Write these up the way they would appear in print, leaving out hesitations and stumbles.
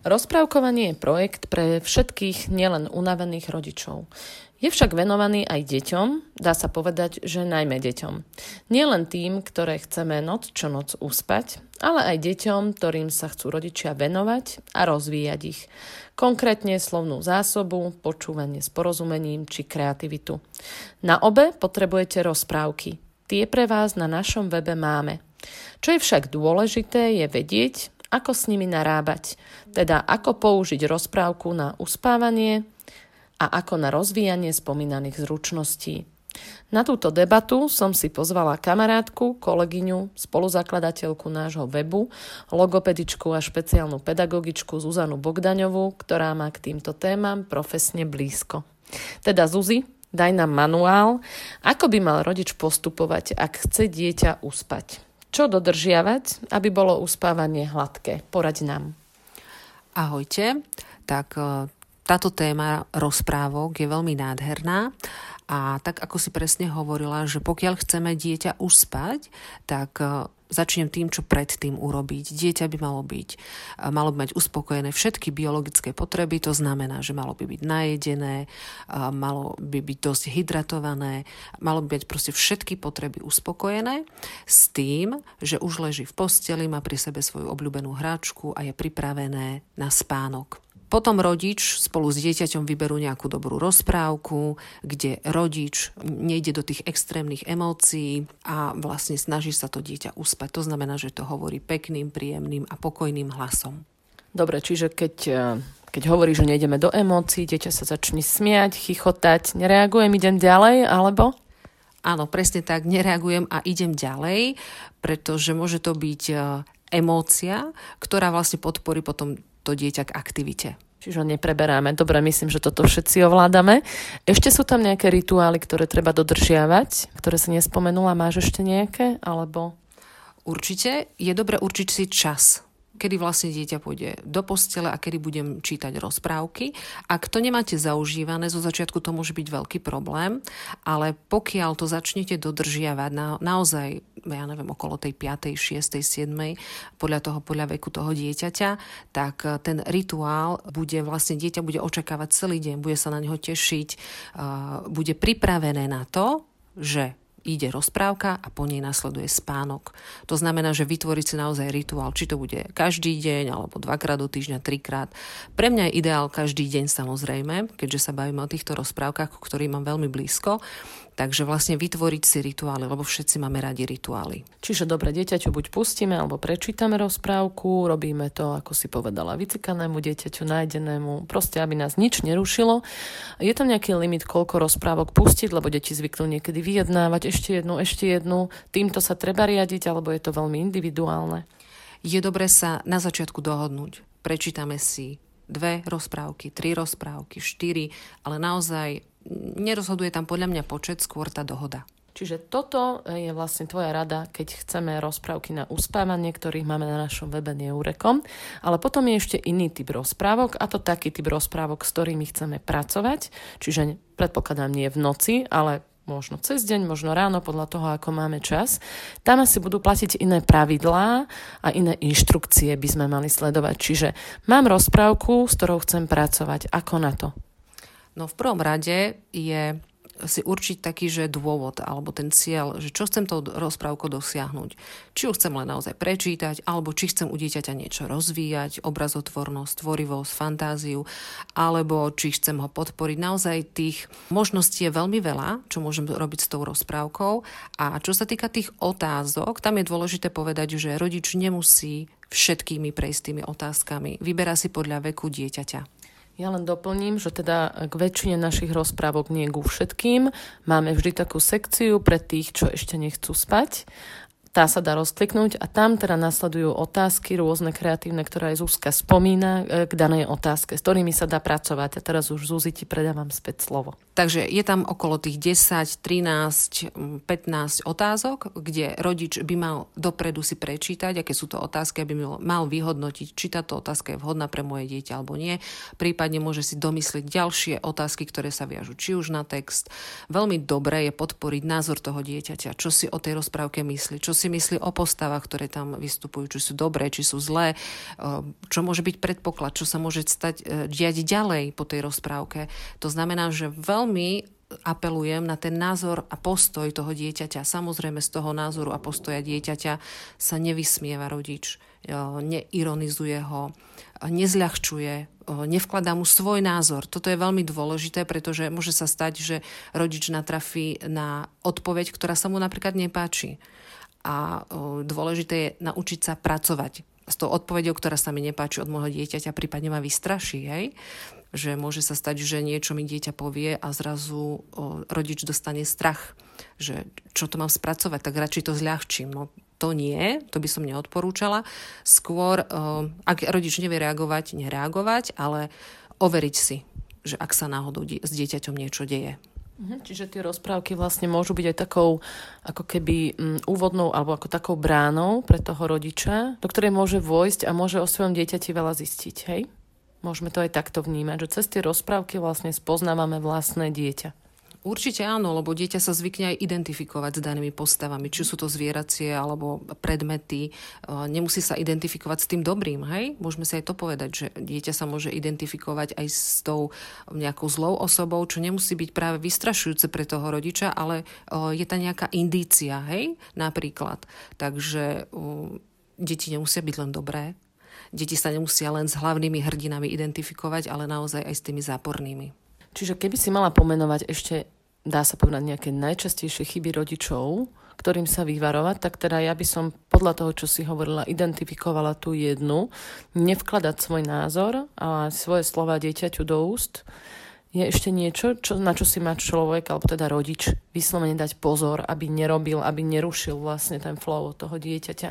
Rozprávkovanie je projekt pre všetkých nielen unavených rodičov. Je však venovaný aj deťom, dá sa povedať, že najmä deťom. Nie len tým, ktoré chceme noc čo noc uspať, ale aj deťom, ktorým sa chcú rodičia venovať a rozvíjať ich. Konkrétne slovnú zásobu, počúvanie s porozumením či kreativitu. Na obe potrebujete rozprávky. Tie pre vás na našom webe máme. Čo je však dôležité, je vedieť, ako s nimi narábať, teda ako použiť rozprávku na uspávanie a ako na rozvíjanie spomínaných zručností. Na túto debatu som si pozvala kamarátku, kolegyňu, spoluzakladateľku nášho webu, logopedičku a špeciálnu pedagogičku Zuzanu Bogdaňovú, ktorá má k týmto témam profesne blízko. Teda Zuzi, daj nám manuál, ako by mal rodič postupovať, ak chce dieťa uspať. Čo dodržiavať, aby bolo uspávanie hladké? Poraď nám. Ahojte. Tak táto téma rozprávok je veľmi nádherná a tak ako si presne hovorila, že pokiaľ chceme dieťa uspať, tak začnem tým, čo predtým urobiť. Dieťa by malo mať uspokojené všetky biologické potreby, to znamená, že malo by byť najedené, malo by byť dosť hydratované, malo by byť proste všetky potreby uspokojené s tým, že už leží v posteli, má pri sebe svoju obľúbenú hráčku a je pripravené na spánok. Potom rodič spolu s dieťaťom vyberú nejakú dobrú rozprávku, kde rodič nejde do tých extrémnych emócií a vlastne snaží sa to dieťa uspať. To znamená, že to hovorí pekným, príjemným a pokojným hlasom. Dobre, čiže keď hovorí, že nejdeme do emócií, dieťa sa začne smiať, chichotať, nereagujem, idem ďalej, alebo? Áno, presne tak, nereagujem a idem ďalej, pretože môže to byť emócia, ktorá vlastne podporí potom to dieťa k aktivite. Čiže nepreberáme. Dobre, myslím, že toto všetci ovládame. Ešte sú tam nejaké rituály, ktoré treba dodržiavať, ktoré si nespomenula. Máš ešte nejaké? Alebo? Určite je dobre určiť si čas, kedy vlastne dieťa pôjde do postele a kedy budem čítať rozprávky. Ak to nemáte zaužívané, zo začiatku to môže byť veľký problém, ale pokiaľ to začnete dodržiavať naozaj, ja neviem, okolo tej 5., 6., 7., podľa veku toho dieťaťa, tak ten rituál dieťa bude očakávať celý deň, bude sa na neho tešiť, bude pripravené na to, že ide rozprávka a po nej nasleduje spánok. To znamená, že vytvoriť si naozaj rituál, či to bude každý deň, alebo 2-krát do týždňa, 3-krát. Pre mňa je ideál každý deň samozrejme, keďže sa bavíme o týchto rozprávkach, ku ktorým mám veľmi blízko. Takže vlastne vytvoriť si rituály, lebo všetci máme radi rituály. Čiže dobre, dieťaťu buď pustíme, alebo prečítame rozprávku, robíme to, ako si povedala, vycikanému dieťaťu, nájdenému, proste aby nás nič nerušilo. Je tam nejaký limit, koľko rozprávok pustiť, lebo deti zvyknú niekedy vyjednávať ešte jednu, týmto sa treba riadiť, alebo je to veľmi individuálne? Je dobré sa na začiatku dohodnúť. Prečítame si 2 rozprávky, 3 rozprávky, 4, ale naozaj nerozhoduje tam podľa mňa počet, skôr tá dohoda. Čiže toto je vlastne tvoja rada, keď chceme rozprávky na uspávanie, ktorých máme na našom webe Neurekom. Ale potom je ešte iný typ rozprávok, a to taký typ rozprávok, s ktorými chceme pracovať. Čiže predpokladám nie v noci, ale možno cez deň, možno ráno, podľa toho, ako máme čas. Tam asi budú platiť iné pravidlá a iné inštrukcie by sme mali sledovať. Čiže mám rozprávku, s ktorou chcem pracovať. Ako na to? No v prvom rade je si určiť taký, že dôvod alebo ten cieľ, že čo chcem tou rozprávkou dosiahnuť. Či ju chcem len naozaj prečítať, alebo či chcem u dieťaťa niečo rozvíjať, obrazotvornosť, tvorivosť, fantáziu, alebo či chcem ho podporiť. Naozaj tých možností je veľmi veľa, čo môžem robiť s tou rozprávkou. A čo sa týka tých otázok, tam je dôležité povedať, že rodič nemusí všetkými prejsť tými otázkami. Vyberá si podľa veku dieťaťa. Ja len doplním, že teda k väčšine našich rozprávok, nie ku všetkým, máme vždy takú sekciu pre tých, čo ešte nechcú spať. Tá sa dá rozkliknúť a tam teda nasledujú otázky rôzne kreatívne, ktoré aj Zuzka spomína k danej otázke, s ktorými sa dá pracovať. A teraz už Zuzi ti predávam späť slovo. Takže je tam okolo tých 10, 13, 15 otázok, kde rodič by mal dopredu si prečítať, aké sú to otázky, aby mal vyhodnotiť, či táto otázka je vhodná pre moje dieťa alebo nie. Prípadne môže si domyslieť ďalšie otázky, ktoré sa viažú či už na text. Veľmi dobré je podporiť názor toho dieťaťa, čo si o tej rozprávke myslí, čo si si myslí o postavách, ktoré tam vystupujú, či sú dobré, či sú zlé, čo môže byť predpoklad, čo sa môže diať ďalej po tej rozprávke. To znamená, že veľmi apelujem na ten názor a postoj toho dieťaťa. Samozrejme z toho názoru a postoja dieťaťa sa nevysmieva rodič, neironizuje ho, nezľahčuje, nevkladá mu svoj názor. Toto je veľmi dôležité, pretože môže sa stať, že rodič natrafí na odpoveď, ktorá sa mu napríklad nepáči. A dôležité je naučiť sa pracovať s tou odpoveďou, ktorá sa mi nepáči od môjho dieťaťa, prípadne ma vystraší, hej? Že môže sa stať, že niečo mi dieťa povie a zrazu rodič dostane strach, že čo to mám spracovať, tak radšej to zľahčím. No to nie, to by som neodporúčala. Skôr, ak rodič nevie reagovať, nereagovať, ale overiť si, že ak sa náhodou s dieťaťom niečo deje. Čiže tie rozprávky vlastne môžu byť aj takou ako keby úvodnou alebo ako takou bránou pre toho rodiča, do ktorej môže vojsť a môže o svojom dieťati veľa zistiť, hej? Môžeme to aj takto vnímať, že cez tie rozprávky vlastne spoznávame vlastné dieťa. Určite áno, lebo dieťa sa zvykne aj identifikovať s danými postavami, či sú to zvieracie alebo predmety. Nemusí sa identifikovať s tým dobrým, hej? Môžeme si aj to povedať, že dieťa sa môže identifikovať aj s tou nejakou zlou osobou, čo nemusí byť práve vystrašujúce pre toho rodiča, ale je tam nejaká indícia, hej? Napríklad. Takže deti nemusia byť len dobré. Deti sa nemusia len s hlavnými hrdinami identifikovať, ale naozaj aj s tými zápornými. Čiže keby si mala pomenovať ešte, dá sa povedať, nejaké najčastejšie chyby rodičov, ktorým sa vyvarovať, tak teda ja by som podľa toho, čo si hovorila, identifikovala tú jednu, nevkladať svoj názor a svoje slova dieťaťu do úst. Je ešte niečo, na čo si má človek, alebo teda rodič, vyslovene dať pozor, aby nerobil, aby nerušil vlastne ten flow toho dieťaťa?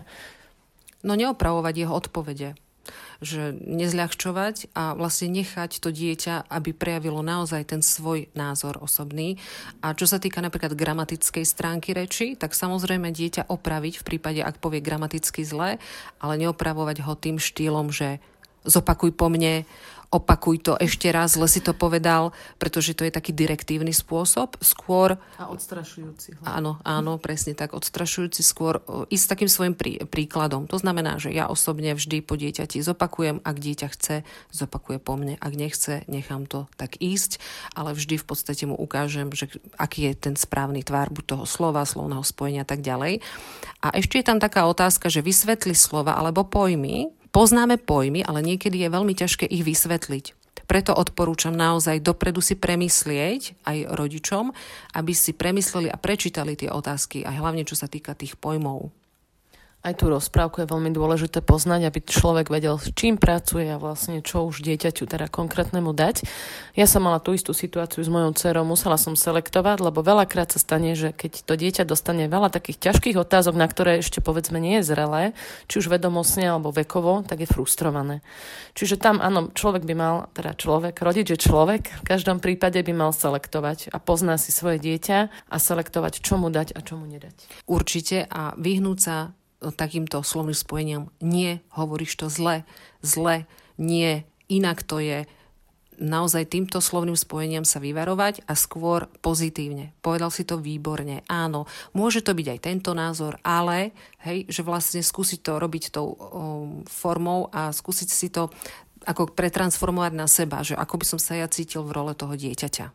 No neopravovať jeho odpovede. Že nezľahčovať a vlastne nechať to dieťa, aby prejavilo naozaj ten svoj názor osobný. A čo sa týka napríklad gramatickej stránky reči, tak samozrejme dieťa opraviť v prípade, ak povie gramaticky zle, ale neopravovať ho tým štýlom, že zopakuj po mne, opakuj to ešte raz, zle si to povedal, pretože to je taký direktívny spôsob. Skôr... A odstrašujúci. Áno, presne tak, odstrašujúci, skôr ísť s takým svojim príkladom. To znamená, že ja osobne vždy po dieťati zopakujem, ak dieťa chce, zopakuje po mne, ak nechce, nechám to tak ísť, ale vždy v podstate mu ukážem, že aký je ten správny tvár buď toho slova, slovného spojenia a tak ďalej. A ešte je tam taká otázka, že vysvetli slova alebo pojmy. Poznáme pojmy, ale niekedy je veľmi ťažké ich vysvetliť. Preto odporúčam naozaj dopredu si premyslieť aj rodičom, aby si premysleli a prečítali tie otázky, aj hlavne čo sa týka tých pojmov. Aj tú rozprávku je veľmi dôležité poznať, aby človek vedel, s čím pracuje a vlastne čo už dieťaťu teda konkrétnemu dať. Ja som mala tú istú situáciu s mojou dcerou, musela som selektovať, lebo veľakrát sa stane, že keď to dieťa dostane veľa takých ťažkých otázok, na ktoré ešte povedzme nie je zrelé, či už vedomostne alebo vekovo, tak je frustrované. Čiže tam áno, rodič je človek, v každom prípade by mal selektovať a pozná si svoje dieťa a selektovať, čo mu dať a čo mu nedať. Určite a vyhnúť sa takýmto slovným spojeniam nie, hovoríš to zle, nie, inak to je. Naozaj týmto slovným spojeniam sa vyvarovať a skôr pozitívne. Povedal si to výborne. Áno, môže to byť aj tento názor, ale hej, že vlastne skúsiť to robiť tou formou a skúsiť si to ako pretransformovať na seba, že ako by som sa ja cítil v role toho dieťaťa.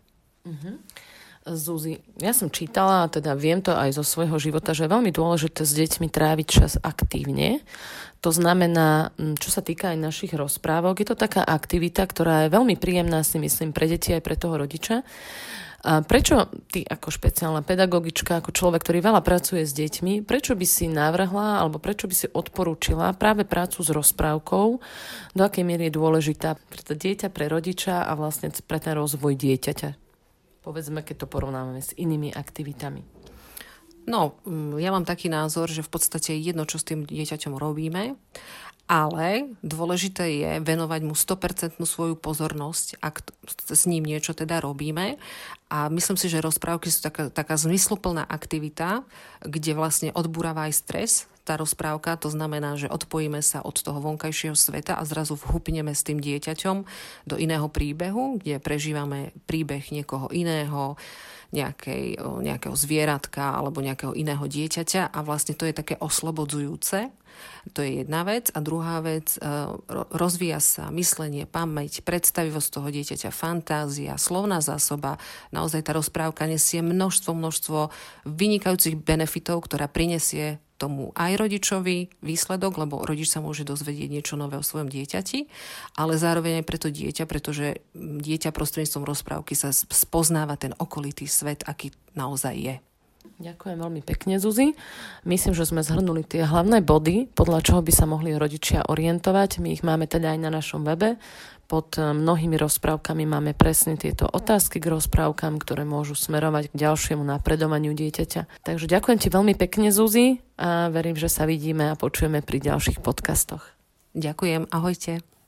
Zuzi, ja som čítala, a teda viem to aj zo svojho života, že je veľmi dôležité s deťmi tráviť čas aktívne. To znamená, čo sa týka aj našich rozprávok, je to taká aktivita, ktorá je veľmi príjemná, si myslím, pre deti aj pre toho rodiča. A prečo ty ako špeciálna pedagogička, ako človek, ktorý veľa pracuje s deťmi, prečo by si navrhla alebo prečo by si odporúčila práve prácu s rozprávkou, do akej miery je dôležitá pre to dieťa, pre rodiča a vlastne pre ten rozvoj dieťaťa? Povedzme, keď to porovnávame s inými aktivitami. No, ja mám taký názor, že v podstate je jedno, čo s tým dieťaťom robíme, ale dôležité je venovať mu 100% svoju pozornosť, ak s ním niečo teda robíme. A myslím si, že rozprávky sú taká zmysluplná aktivita, kde vlastne odbúrava aj stres tá rozprávka, to znamená, že odpojíme sa od toho vonkajšieho sveta a zrazu vhupneme s tým dieťaťom do iného príbehu, kde prežívame príbeh niekoho iného, nejakého zvieratka alebo nejakého iného dieťaťa a vlastne to je také oslobodzujúce. To je jedna vec. A druhá vec, rozvíja sa myslenie, pamäť, predstavivosť toho dieťaťa, fantázia, slovná zásoba. Naozaj tá rozprávka nesie množstvo vynikajúcich benefitov, ktorá prinesie tomu aj rodičovi výsledok, lebo rodič sa môže dozvedieť niečo nové o svojom dieťati, ale zároveň aj pre to dieťa, pretože dieťa prostredníctvom rozprávky sa spoznáva ten okolitý svet, aký naozaj je. Ďakujem veľmi pekne, Zuzi. Myslím, že sme zhrnuli tie hlavné body, podľa čoho by sa mohli rodičia orientovať. My ich máme teda aj na našom webe. Pod mnohými rozprávkami máme presne tieto otázky k rozprávkam, ktoré môžu smerovať k ďalšiemu napredovaniu dieťaťa. Takže ďakujem ti veľmi pekne, Zuzi, a verím, že sa vidíme a počujeme pri ďalších podcastoch. Ďakujem, ahojte.